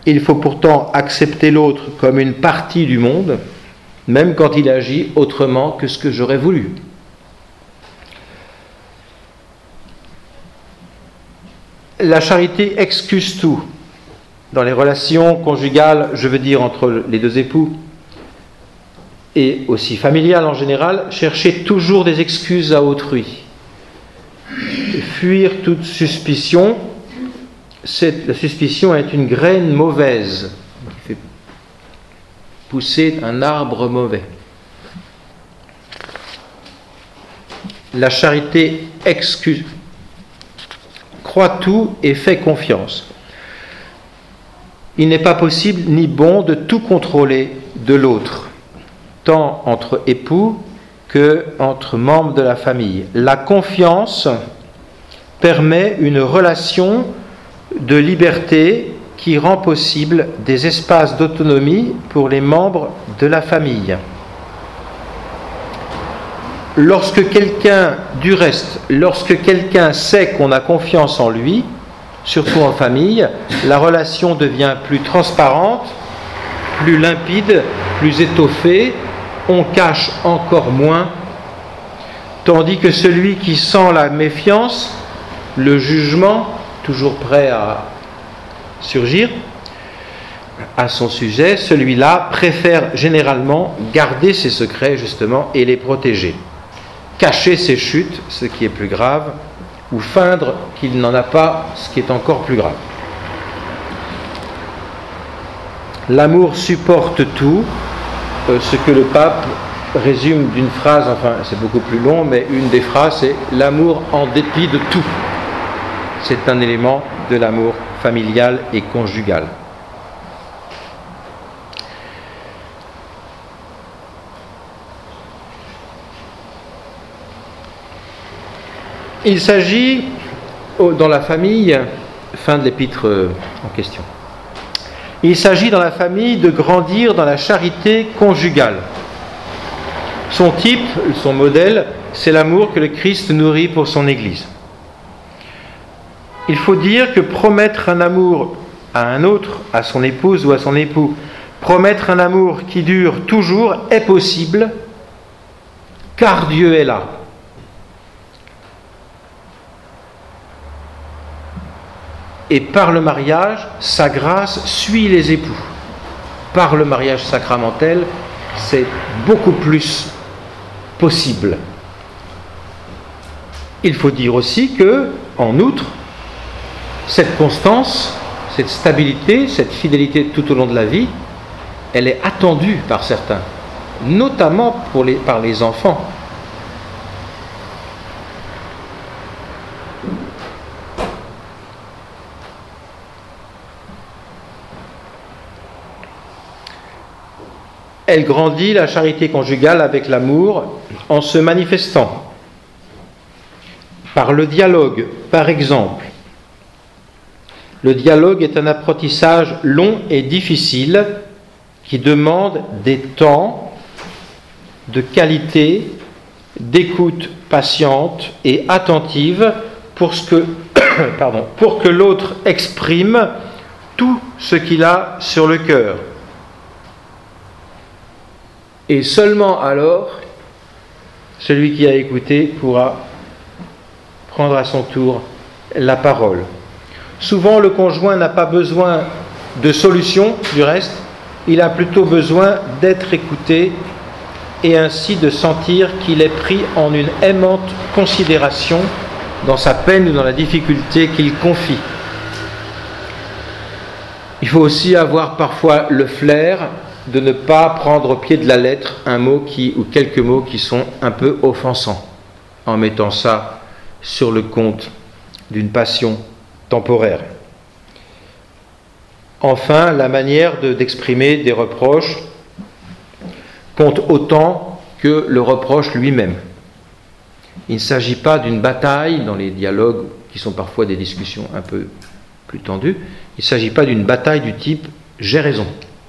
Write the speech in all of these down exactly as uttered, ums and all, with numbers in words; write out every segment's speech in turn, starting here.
Il faut pourtant accepter l'autre comme une partie du monde, même quand il agit autrement que ce que j'aurais voulu. La charité excuse tout. Dans les relations conjugales, je veux dire entre les deux époux, et aussi familiales en général, chercher toujours des excuses à autrui. Fuir toute suspicion. Cette, la suspicion est une graine mauvaise qui fait pousser un arbre mauvais. La charité excuse, croit tout et fait confiance. Il n'est pas possible ni bon de tout contrôler de l'autre, tant entre époux que entre membres de la famille. La confiance permet une relation de liberté qui rend possible des espaces d'autonomie pour les membres de la famille. Lorsque quelqu'un, du reste, lorsque quelqu'un sait qu'on a confiance en lui, surtout en famille, la relation devient plus transparente, plus limpide, plus étoffée, on cache encore moins, tandis que celui qui sent la méfiance, le jugement, toujours prêt à surgir à son sujet, celui-là préfère généralement garder ses secrets justement et les protéger. Cacher ses chutes, ce qui est plus grave, ou feindre qu'il n'en a pas, ce qui est encore plus grave. L'amour supporte tout, euh, ce que le pape résume d'une phrase, enfin c'est beaucoup plus long, mais une des phrases c'est « l'amour en dépit de tout ». C'est un élément de l'amour familial et conjugal. Il s'agit, dans la famille, fin de l'épître en question, il s'agit dans la famille de grandir dans la charité conjugale. Son type, son modèle, c'est l'amour que le Christ nourrit pour son Église. Il faut dire que promettre un amour à un autre, à son épouse ou à son époux, promettre un amour qui dure toujours est possible, car Dieu est là. Et par le mariage, sa grâce suit les époux. Par le mariage sacramentel, c'est beaucoup plus possible. Il faut dire aussi que, en outre, cette constance, cette stabilité, cette fidélité tout au long de la vie, elle est attendue par certains, notamment pour les, par les enfants. Elle grandit, la charité conjugale, avec l'amour, en se manifestant par le dialogue, par exemple. Le dialogue est un apprentissage long et difficile qui demande des temps de qualité, d'écoute patiente et attentive pour, ce que, pardon, pour que l'autre exprime tout ce qu'il a sur le cœur. Et seulement alors, celui qui a écouté pourra prendre à son tour la parole. Souvent, le conjoint n'a pas besoin de solution, du reste, il a plutôt besoin d'être écouté et ainsi de sentir qu'il est pris en une aimante considération dans sa peine ou dans la difficulté qu'il confie. Il faut aussi avoir parfois le flair de ne pas prendre au pied de la lettre un mot qui, ou quelques mots qui sont un peu offensants, en mettant ça sur le compte d'une passion temporaire. Enfin, la manière de, d'exprimer des reproches compte autant que le reproche lui-même. Il ne s'agit pas d'une bataille dans les dialogues qui sont parfois des discussions un peu plus tendues. Il ne s'agit pas d'une bataille du type « j'ai raison ».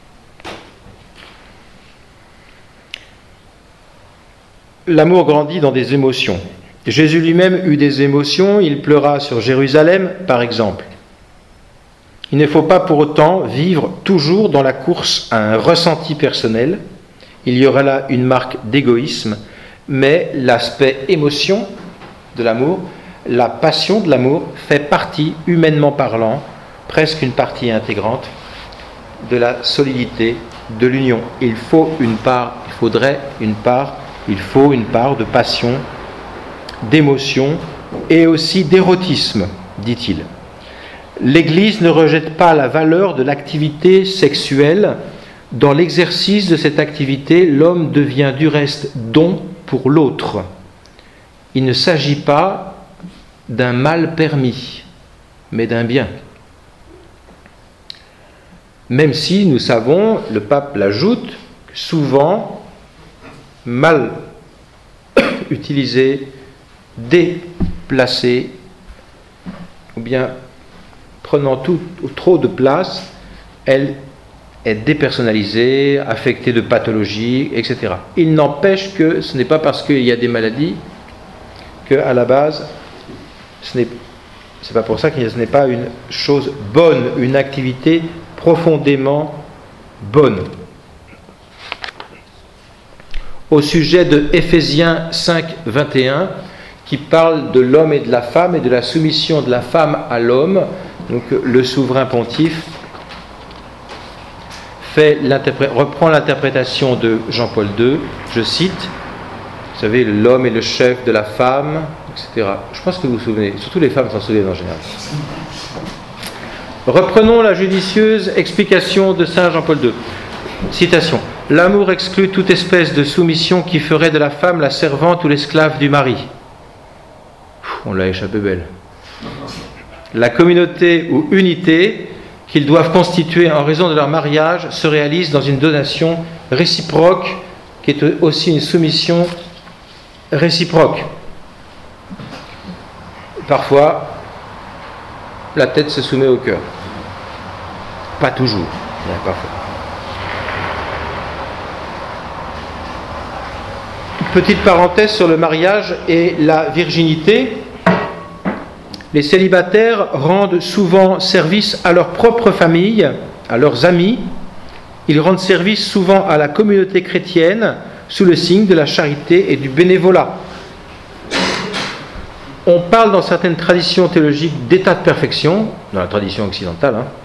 L'amour grandit dans des émotions. Jésus lui-même eut des émotions, il pleura sur Jérusalem, par exemple. Il ne faut pas pour autant vivre toujours dans la course à un ressenti personnel. Il y aura là une marque d'égoïsme, mais l'aspect émotion de l'amour, la passion de l'amour fait partie, humainement parlant, presque une partie intégrante de la solidité de l'union. Il faut une part, il faudrait une part, il faut une part de passion, d'émotion et aussi d'érotisme, dit-il. L'Église ne rejette pas la valeur de l'activité sexuelle. Dans l'exercice de cette activité, l'homme devient du reste don pour l'autre. Il ne s'agit pas d'un mal permis, mais d'un bien. Même si nous savons, le pape l'ajoute, souvent mal utilisé, déplacé, ou bien prenant tout, trop de place, elle est dépersonnalisée, affectée de pathologies, et cetera. Il n'empêche que ce n'est pas parce qu'il y a des maladies qu'à la base, ce n'est, c'est pas pour ça que ce n'est pas une chose bonne, une activité profondément bonne. Au sujet de Éphésiens cinq, vingt et un, qui parle de l'homme et de la femme et de la soumission de la femme à l'homme, donc le souverain pontife fait reprend l'interprétation de Jean-Paul deux, je cite, vous savez, l'homme est le chef de la femme, et cetera. Je pense que vous vous souvenez, surtout les femmes s'en souviennent en général. Reprenons la judicieuse explication de saint Jean-Paul deux. Citation. L'amour exclut toute espèce de soumission qui ferait de la femme la servante ou l'esclave du mari. On l'a échappé belle. La communauté ou unité qu'ils doivent constituer en raison de leur mariage se réalise dans une donation réciproque qui est aussi une soumission réciproque. Parfois, la tête se soumet au cœur. Pas toujours, mais parfois. Petite parenthèse sur le mariage et la virginité. Les célibataires rendent souvent service à leur propre famille, à leurs amis. Ils rendent service souvent à la communauté chrétienne sous le signe de la charité et du bénévolat. On parle dans certaines traditions théologiques d'état de perfection, dans la tradition occidentale, hein,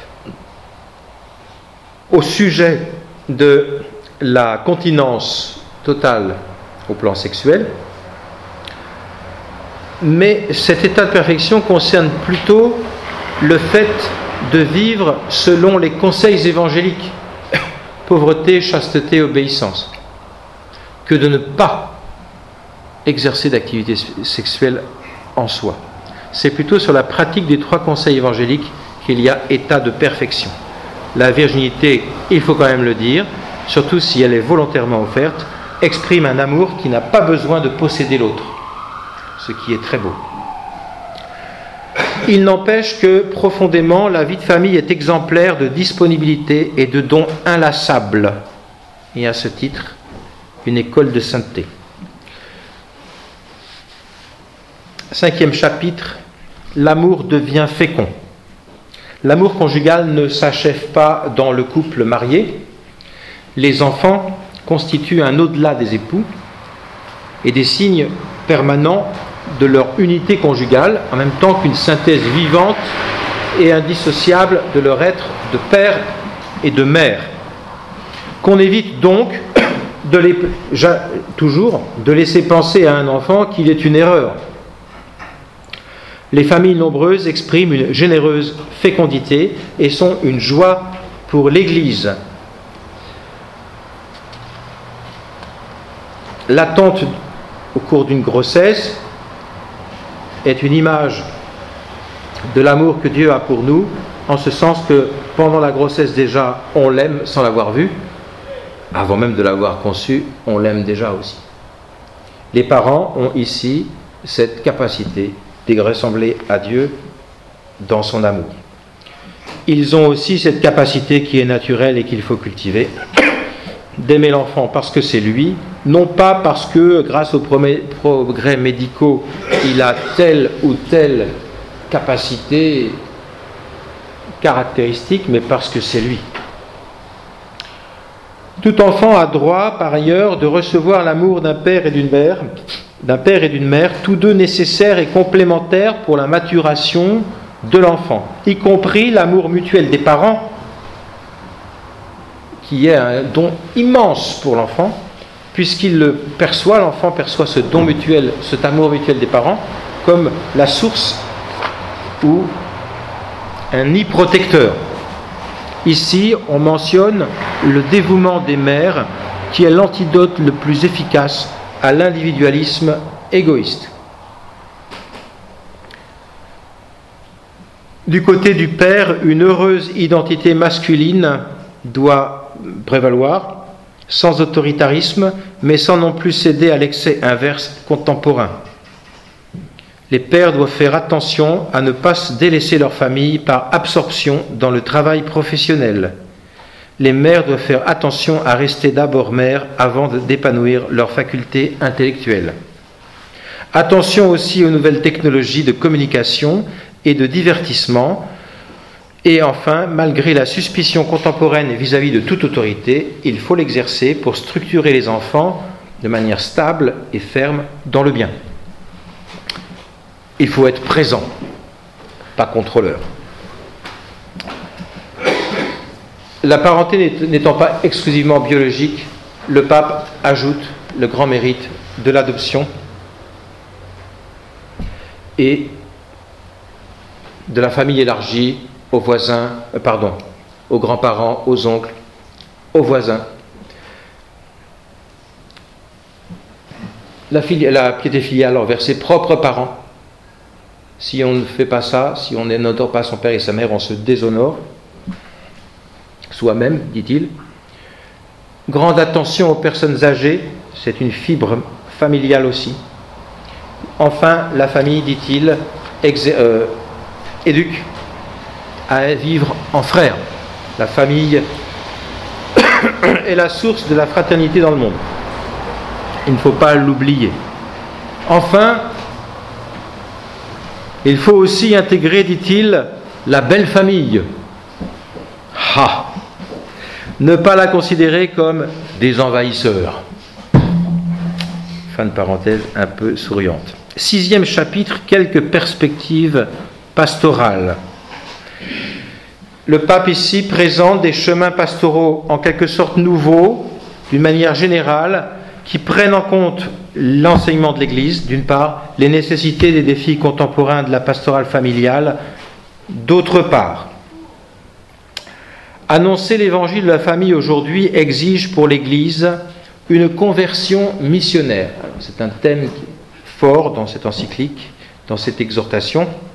au sujet de la continence totale au plan sexuel, mais cet état de perfection concerne plutôt le fait de vivre selon les conseils évangéliques, pauvreté, chasteté, obéissance, que de ne pas exercer d'activité sexuelle en soi. C'est plutôt sur la pratique des trois conseils évangéliques qu'il y a état de perfection. La virginité, il faut quand même le dire, surtout si elle est volontairement offerte, exprime un amour qui n'a pas besoin de posséder l'autre, ce qui est très beau. Il n'empêche que profondément, la vie de famille est exemplaire de disponibilité et de dons inlassables, et à ce titre, une école de sainteté. Cinquième chapitre, l'amour devient fécond. L'amour conjugal ne s'achève pas dans le couple marié. Les enfants constituent un au-delà des époux et des signes permanents de leur unité conjugale, en même temps qu'une synthèse vivante et indissociable de leur être de père et de mère. Qu'on évite donc de les, toujours de laisser penser à un enfant qu'il est une erreur. Les familles nombreuses expriment une généreuse fécondité et sont une joie pour l'Église. L'attente au cours d'une grossesse est une image de l'amour que Dieu a pour nous, en ce sens que pendant la grossesse déjà, on l'aime sans l'avoir vu. Avant même de l'avoir conçu, on l'aime déjà aussi. Les parents ont ici cette capacité de ressembler à Dieu dans son amour. Ils ont aussi cette capacité qui est naturelle et qu'il faut cultiver, d'aimer l'enfant parce que c'est lui, non pas parce que grâce aux progrès médicaux, il a telle ou telle capacité, caractéristique, mais parce que c'est lui. Tout enfant a droit, par ailleurs, de recevoir l'amour d'un père et d'une mère, d'un père et d'une mère, tous deux nécessaires et complémentaires pour la maturation de l'enfant, y compris l'amour mutuel des parents, qui est un don immense pour l'enfant, puisqu'il le perçoit, l'enfant perçoit ce don mutuel, cet amour mutuel des parents, comme la source ou un nid protecteur. Ici, on mentionne le dévouement des mères, qui est l'antidote le plus efficace à l'individualisme égoïste. Du côté du père, une heureuse identité masculine doit prévaloir, sans autoritarisme, mais sans non plus céder à l'excès inverse contemporain. Les pères doivent faire attention à ne pas délaisser leur famille par absorption dans le travail professionnel. Les mères doivent faire attention à rester d'abord mères avant d'épanouir leurs facultés intellectuelles. Attention aussi aux nouvelles technologies de communication et de divertissement. Et enfin, malgré la suspicion contemporaine vis-à-vis de toute autorité, il faut l'exercer pour structurer les enfants de manière stable et ferme dans le bien. Il faut être présent, pas contrôleur. La parenté n'étant pas exclusivement biologique, le pape ajoute le grand mérite de l'adoption et de la famille élargie aux voisins, euh, pardon, aux grands-parents, aux oncles, aux voisins. La, fili- la piété filiale envers ses propres parents. Si on ne fait pas ça, si on n'honore pas son père et sa mère, on se déshonore. Soi-même, dit-il. Grande attention aux personnes âgées, c'est une fibre familiale aussi. Enfin, la famille, dit-il, ex- euh, éduque à vivre en frères. La famille est la source de la fraternité dans le monde. Il ne faut pas l'oublier. Enfin, il faut aussi intégrer, dit-il, la belle famille. Ah, ne pas la considérer comme des envahisseurs. Fin de parenthèse un peu souriante. Sixième chapitre, quelques perspectives pastorales. Le pape ici présente des chemins pastoraux en quelque sorte nouveaux, d'une manière générale, qui prennent en compte l'enseignement de l'Église, d'une part, les nécessités des défis contemporains de la pastorale familiale, d'autre part. Annoncer l'évangile de la famille aujourd'hui exige pour l'Église une conversion missionnaire. C'est un thème fort dans cette encyclique, dans cette exhortation.